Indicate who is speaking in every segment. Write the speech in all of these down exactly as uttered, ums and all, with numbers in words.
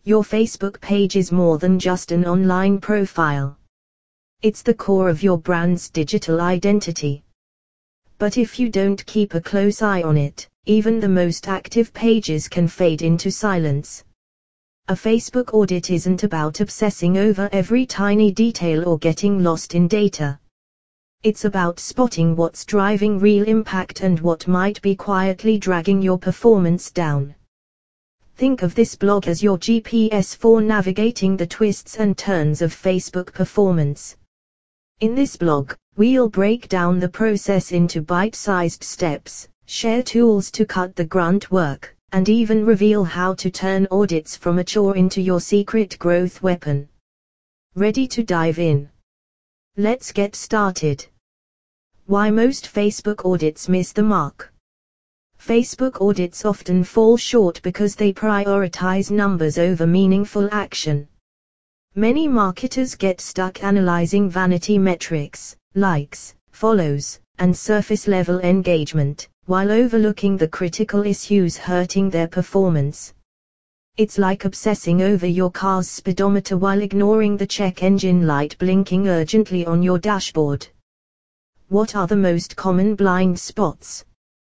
Speaker 1: Your Facebook page is more than just an online profile. It's the core of your brand's digital identity. But if you don't keep a close eye on it, even the most active pages can fade into silence. A Facebook audit isn't about obsessing over every tiny detail or getting lost in data. It's about spotting what's driving real impact and what might be quietly dragging your performance down. Think of this blog as your G P S for navigating the twists and turns of Facebook performance. In this blog, we'll break down the process into bite-sized steps, share tools to cut the grunt work, and even reveal how to turn audits from a chore into your secret growth weapon. Ready to dive in? Let's get started. Why most Facebook audits miss the mark. Facebook audits often fall short because they prioritize numbers over meaningful action. Many marketers get stuck analyzing vanity metrics, likes, follows, and surface-level engagement, while overlooking the critical issues hurting their performance. It's like obsessing over your car's speedometer while ignoring the check engine light blinking urgently on your dashboard. What are the most common blind spots?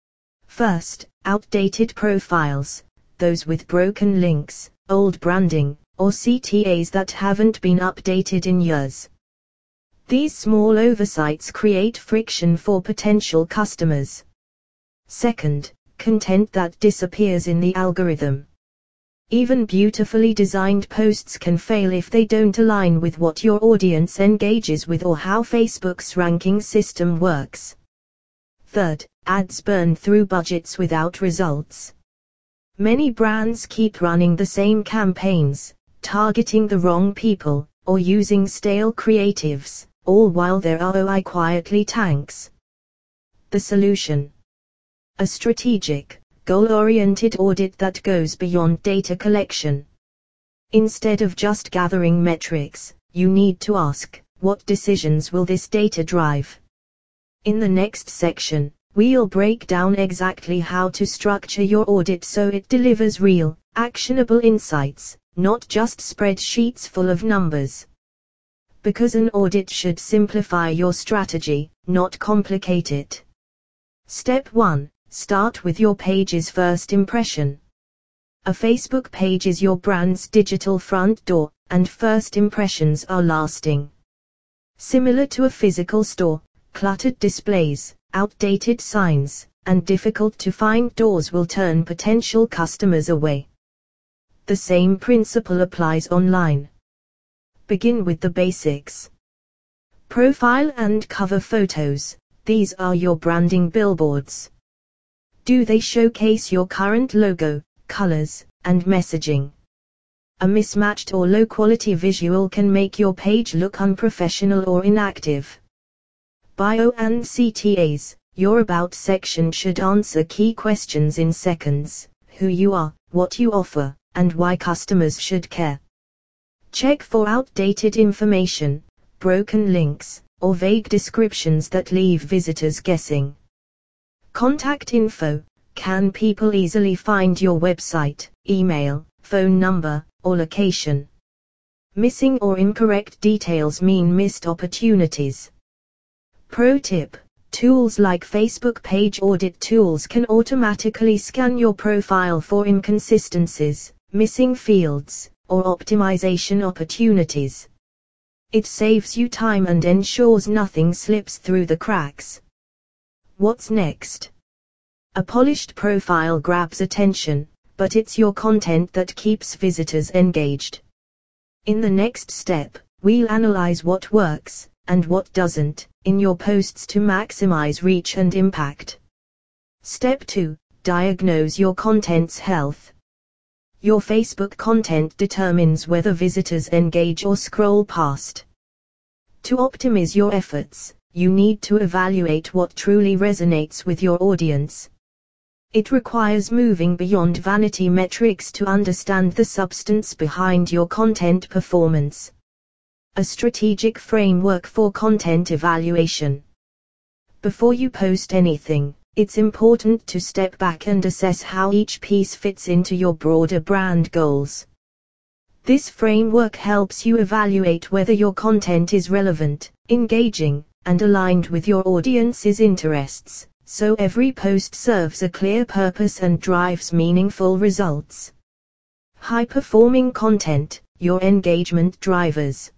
Speaker 1: First, outdated profiles, those with broken links, old branding, or C T As that haven't been updated in years. These small oversights create friction for potential customers. Second, content that disappears in the algorithm. Even beautifully designed posts can fail if they don't align with what your audience engages with or how Facebook's ranking system works. Third, ads burn through budgets without results. Many brands keep running the same campaigns, targeting the wrong people, or using stale creatives, all while their R O I quietly tanks. The solution? A strategic, goal-oriented audit that goes beyond data collection. Instead of just gathering metrics, you need to ask, what decisions will this data drive? In the next section, we'll break down exactly how to structure your audit so it delivers real, actionable insights, not just spreadsheets full of numbers. Because an audit should simplify your strategy, not complicate it. Step one. Start with your page's first impression. A Facebook page is your brand's digital front door, and first impressions are lasting. Similar to a physical store, cluttered displays, outdated signs, and difficult to find doors will turn potential customers away. The same principle applies online. Begin with the basics. Profile and cover photos, these are your branding billboards. Do they showcase your current logo, colors, and messaging? A mismatched or low-quality visual can make your page look unprofessional or inactive. Bio and C T As, your About section should answer key questions in seconds: who you are, what you offer, and why customers should care. Check for outdated information, broken links, or vague descriptions that leave visitors guessing. Contact info, can people easily find your website, email, phone number, or location? Missing or incorrect details mean missed opportunities. Pro tip: tools like Facebook Page Audit Tools can automatically scan your profile for inconsistencies, missing fields, or optimization opportunities. It saves you time and ensures nothing slips through the cracks. What's next? A polished profile grabs attention, but it's your content that keeps visitors engaged. In the next step, we'll analyze what works, and what doesn't, in your posts to maximize reach and impact. Step two. Diagnose your content's health. Your Facebook content determines whether visitors engage or scroll past. To optimize your efforts, you need to evaluate what truly resonates with your audience. It requires moving beyond vanity metrics to understand the substance behind your content performance. A strategic framework for content evaluation. Before you post anything, it's important to step back and assess how each piece fits into your broader brand goals. This framework helps you evaluate whether your content is relevant, engaging, and aligned with your audience's interests, so every post serves a clear purpose and drives meaningful results. High-performing content, your engagement drivers.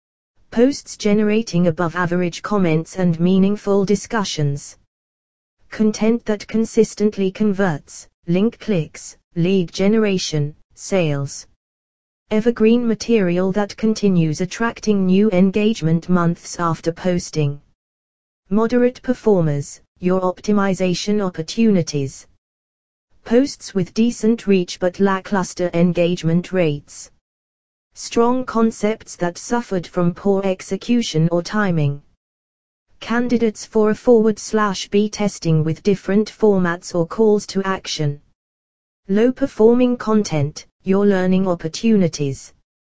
Speaker 1: Posts generating above-average comments and meaningful discussions. Content that consistently converts, link clicks, lead generation, sales. Evergreen material that continues attracting new engagement months after posting. Moderate performers, your optimization opportunities. Posts with decent reach but lackluster engagement rates. Strong concepts that suffered from poor execution or timing. Candidates for a forward slash B testing with different formats or calls to action. Low-performing content, your learning opportunities.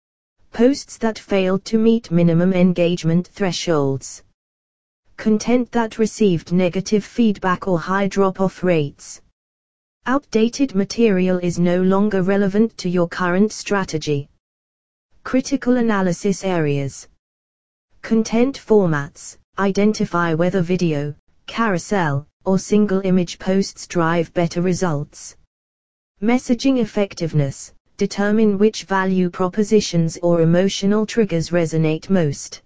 Speaker 1: Posts that failed to meet minimum engagement thresholds. Content that received negative feedback or high drop-off rates. Outdated material is no longer relevant to your current strategy. Critical analysis areas. Content formats, identify whether video, carousel, or single image posts drive better results. Messaging effectiveness, determine which value propositions or emotional triggers resonate most.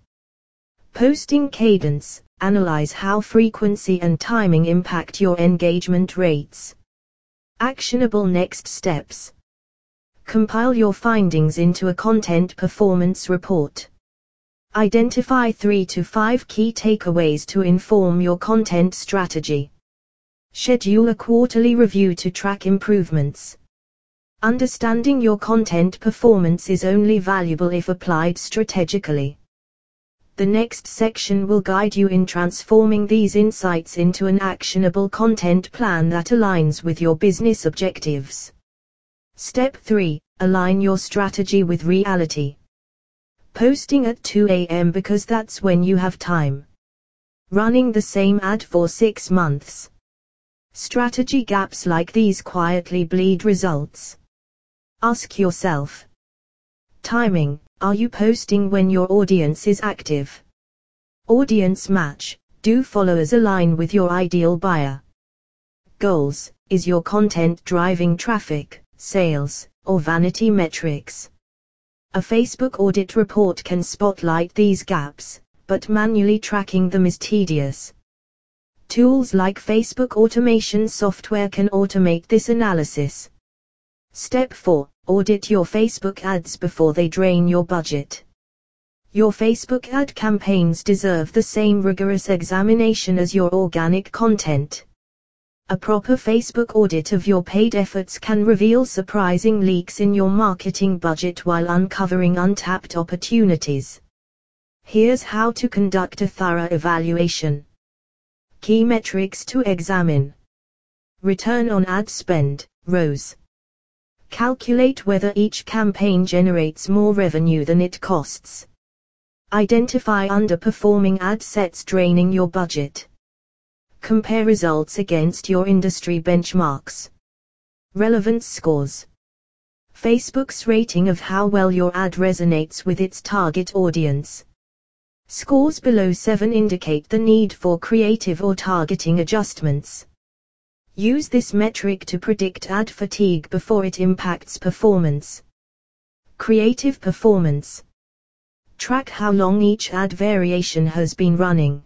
Speaker 1: Posting cadence, analyze how frequency and timing impact your engagement rates. Actionable next steps. Compile your findings into a content performance report. Identify three to five key takeaways to inform your content strategy. Schedule a quarterly review to track improvements. Understanding your content performance is only valuable if applied strategically. The next section will guide you in transforming these insights into an actionable content plan that aligns with your business objectives. Step three. Align your strategy with reality. Posting at two a m because that's when you have time. Running the same ad for six months. Strategy gaps like these quietly bleed results. Ask yourself. Timing, are you posting when your audience is active? Audience match, do followers align with your ideal buyer? Goals, is your content driving traffic, sales, or vanity metrics? A Facebook audit report can spotlight these gaps, but manually tracking them is tedious. Tools like Facebook automation software can automate this analysis. Step four. Audit your Facebook ads before they drain your budget. Your Facebook ad campaigns deserve the same rigorous examination as your organic content. A proper Facebook audit of your paid efforts can reveal surprising leaks in your marketing budget while uncovering untapped opportunities. Here's how to conduct a thorough evaluation. Key metrics to examine. Return on ad spend, R O S. Calculate whether each campaign generates more revenue than it costs. Identify underperforming ad sets draining your budget. Compare results against your industry benchmarks. Relevance scores. Facebook's rating of how well your ad resonates with its target audience. Scores below seven indicate the need for creative or targeting adjustments. Use this metric to predict ad fatigue before it impacts performance. Creative performance. Track how long each ad variation has been running.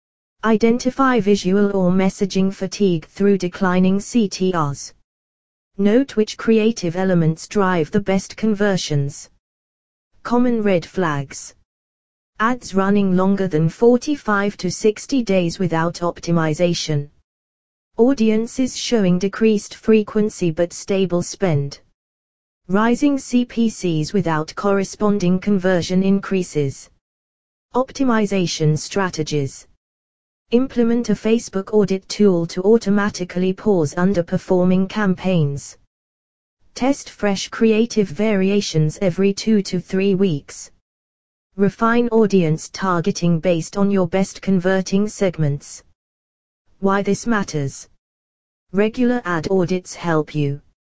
Speaker 1: Identify visual or messaging fatigue through declining C T Rs. Note which creative elements drive the best conversions. Common red flags. Ads running longer than forty-five to sixty days without optimization. Audiences showing decreased frequency but stable spend. Rising C P Cs without corresponding conversion increases. Optimization strategies. Implement a Facebook audit tool to automatically pause underperforming campaigns. Test fresh creative variations every two to three weeks. Refine audience targeting based on your best converting segments. Why this matters. Regular ad audits help you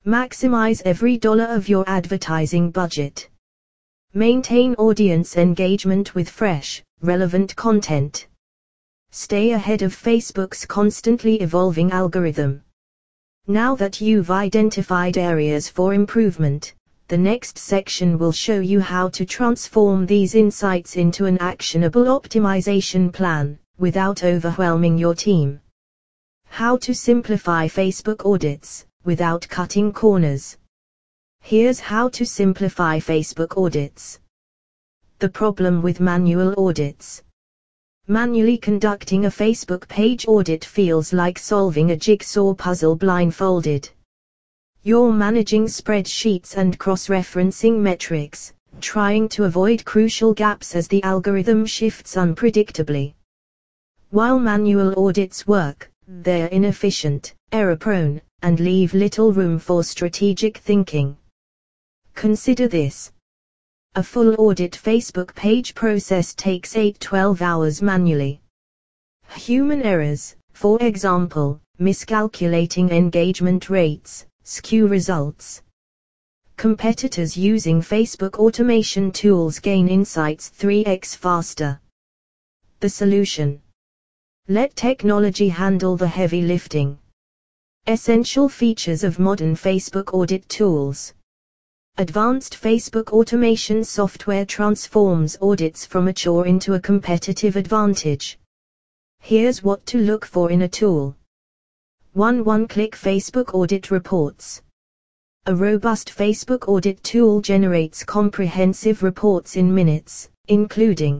Speaker 1: Maximize every dollar of your advertising budget. Maintain audience engagement with fresh, relevant content. Stay ahead of Facebook's constantly evolving algorithm. Now that you've identified areas for improvement, the next section will show you how to transform these insights into an actionable optimization plan, without overwhelming your team. How to simplify Facebook audits, without cutting corners. Here's how to simplify Facebook audits. The problem with manual audits. Manually conducting a Facebook page audit feels like solving a jigsaw puzzle blindfolded. You're managing spreadsheets and cross-referencing metrics, trying to avoid crucial gaps as the algorithm shifts unpredictably. While manual audits work, they're inefficient, error-prone, and leave little room for strategic thinking. Consider this. A full audit Facebook page process takes eight to twelve hours manually. Human errors, for example, miscalculating engagement rates, skew results. Competitors using Facebook automation tools gain insights three x faster. The solution. Let technology handle the heavy lifting. Essential features of modern Facebook audit tools. Advanced Facebook automation software transforms audits from a chore into a competitive advantage. Here's what to look for in a tool. one One-click Facebook audit reports. A robust Facebook audit tool generates comprehensive reports in minutes, including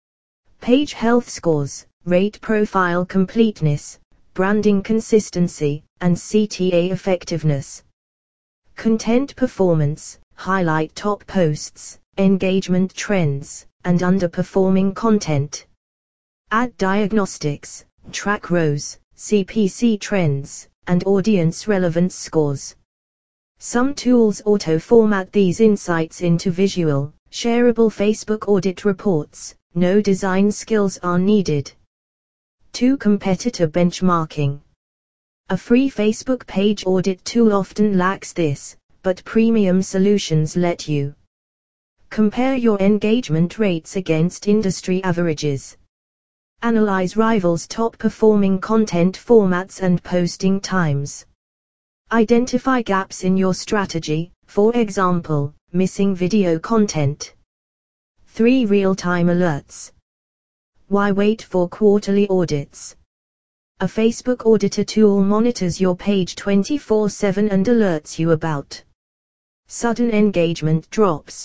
Speaker 1: page health scores, rate profile completeness, branding consistency, and C T A effectiveness. Content performance, highlight top posts, engagement trends, and underperforming content. Ad diagnostics, track R O S, C P C trends, and audience relevance scores. Some tools auto-format these insights into visual, shareable Facebook audit reports. No design skills are needed. two Competitor benchmarking. A free Facebook page audit tool often lacks this, but premium solutions let you compare your engagement rates against industry averages. Analyze rivals' top-performing content formats and posting times. Identify gaps in your strategy, for example, missing video content. three Real-time alerts. Why wait for quarterly audits? A Facebook auditor tool monitors your page twenty-four seven and alerts you about sudden engagement drops,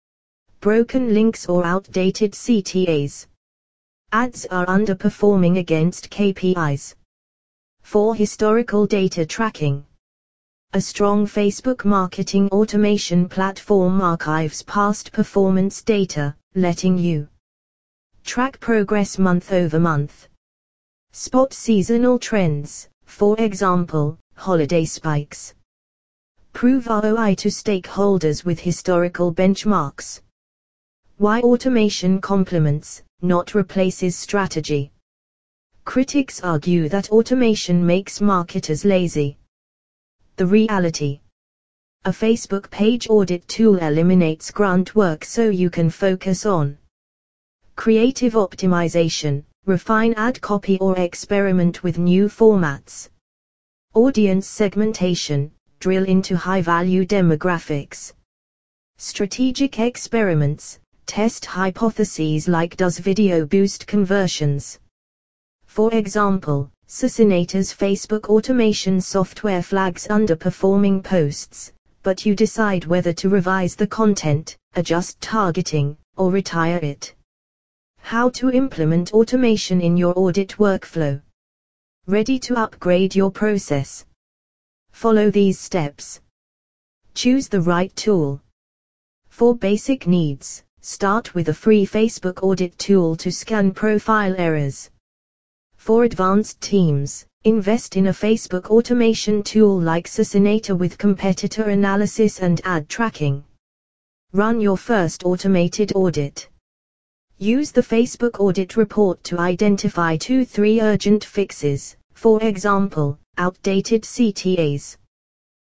Speaker 1: broken links or outdated C T As. Ads are underperforming against K P Is. four Historical data tracking. A strong Facebook marketing automation platform archives past performance data, letting you track progress month over month. Spot seasonal trends, for example, holiday spikes. Prove R O I to stakeholders with historical benchmarks. Why automation complements, not replaces strategy. Critics argue that automation makes marketers lazy. The reality. A Facebook page audit tool eliminates grunt work so you can focus on creative optimization, refine ad copy or experiment with new formats. Audience segmentation, drill into high-value demographics. Strategic experiments, test hypotheses like does video boost conversions? For example, Suscinator's Facebook automation software flags underperforming posts, but you decide whether to revise the content, adjust targeting, or retire it. How to implement automation in your audit workflow. Ready to upgrade your process? Follow these steps. Choose the right tool. For basic needs, start with a free Facebook audit tool to scan profile errors. For advanced teams, invest in a Facebook automation tool like Suscinator with competitor analysis and ad tracking. Run your first automated audit. Use the Facebook audit report to identify two to three urgent fixes, for example, outdated C T As.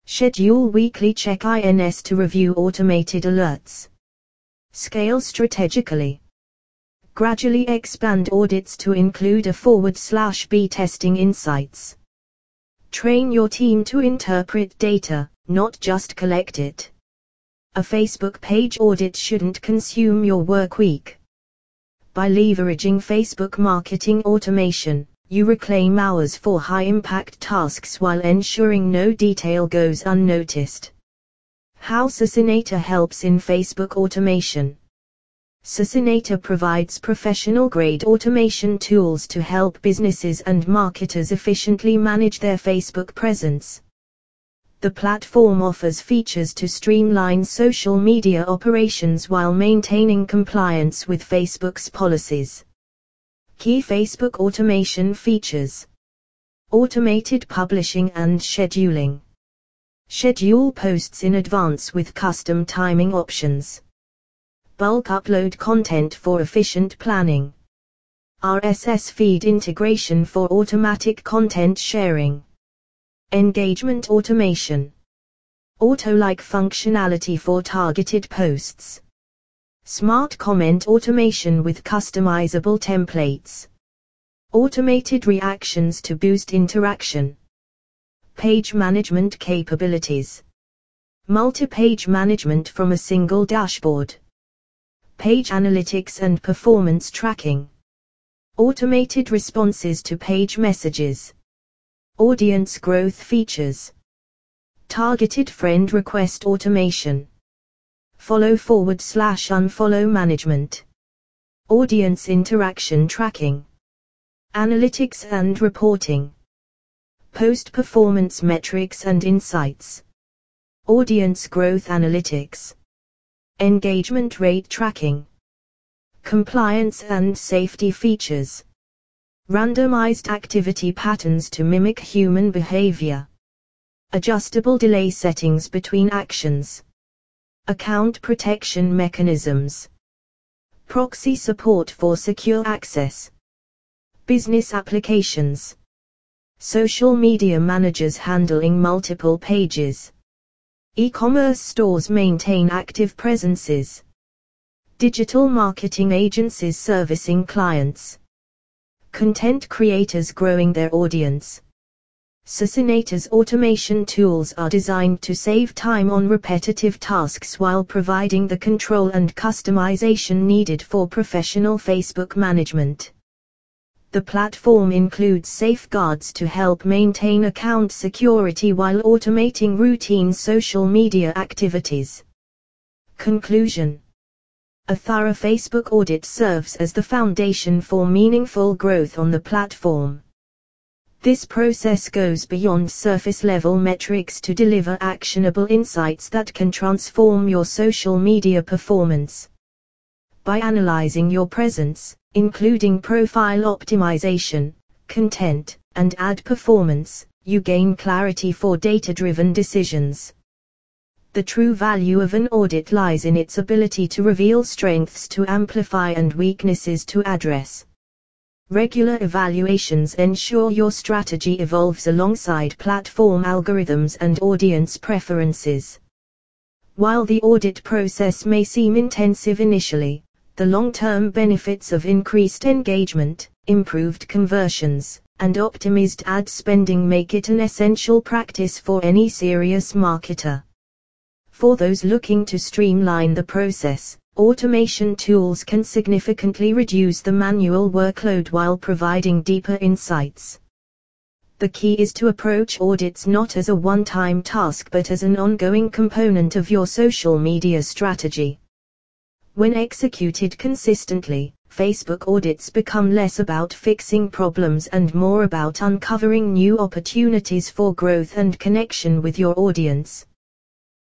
Speaker 1: Schedule weekly check-ins to review automated alerts. Scale strategically. Gradually expand audits to include a forward slash B testing insights. Train your team to interpret data, not just collect it. A Facebook page audit shouldn't consume your work week. By leveraging Facebook marketing automation, you reclaim hours for high-impact tasks while ensuring no detail goes unnoticed. How Succinator helps in Facebook automation. Succinator provides professional-grade automation tools to help businesses and marketers efficiently manage their Facebook presence. The platform offers features to streamline social media operations while maintaining compliance with Facebook's policies. Key Facebook automation features. Automated publishing and scheduling. Schedule posts in advance with custom timing options. Bulk upload content for efficient planning. R S S feed integration for automatic content sharing. Engagement automation. Auto-like functionality for targeted posts. Smart comment automation with customizable templates. Automated reactions to boost interaction. Page management capabilities. Multi-page management from a single dashboard. Page analytics and performance tracking. Automated responses to page messages. Audience growth features. Targeted friend request automation. Follow forward slash unfollow management. Audience interaction tracking. Analytics and reporting. Post performance metrics and insights. Audience growth analytics. Engagement rate tracking. Compliance and safety features. Randomized activity patterns to mimic human behavior. Adjustable delay settings between actions. Account protection mechanisms. Proxy support for secure access. Business applications. Social media managers handling multiple pages. E-commerce stores maintain active presences. Digital marketing agencies servicing clients. Content creators growing their audience. Succinator's automation tools are designed to save time on repetitive tasks while providing the control and customization needed for professional Facebook management. The platform includes safeguards to help maintain account security while automating routine social media activities. Conclusion. A thorough Facebook audit serves as the foundation for meaningful growth on the platform. This process goes beyond surface-level metrics to deliver actionable insights that can transform your social media performance. By analyzing your presence, including profile optimization, content, and ad performance, you gain clarity for data-driven decisions. The true value of an audit lies in its ability to reveal strengths to amplify and weaknesses to address. Regular evaluations ensure your strategy evolves alongside platform algorithms and audience preferences. While the audit process may seem intensive initially, the long-term benefits of increased engagement, improved conversions, and optimized ad spending make it an essential practice for any serious marketer. For those looking to streamline the process, automation tools can significantly reduce the manual workload while providing deeper insights. The key is to approach audits not as a one-time task but as an ongoing component of your social media strategy. When executed consistently, Facebook audits become less about fixing problems and more about uncovering new opportunities for growth and connection with your audience.